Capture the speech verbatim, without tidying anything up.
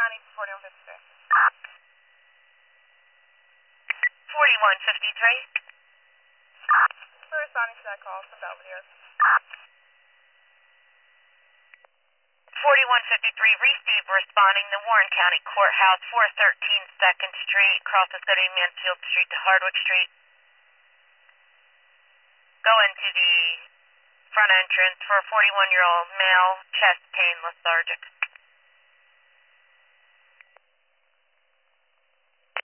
responding to forty-one fifty-three. forty-one fifty-three. We're responding to that call from Belvedere. forty-one fifty-three, receive responding to Warren County Courthouse, four thirteen second Street, across the city, Mansfield Street to Hardwick Street. Go into the front entrance for a forty-one-year-old male, chest pain, lethargic.